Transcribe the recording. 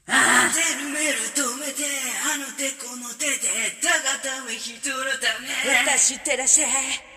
ああテルメル止めてあの手この手でたがため人のため私ってらっしゃい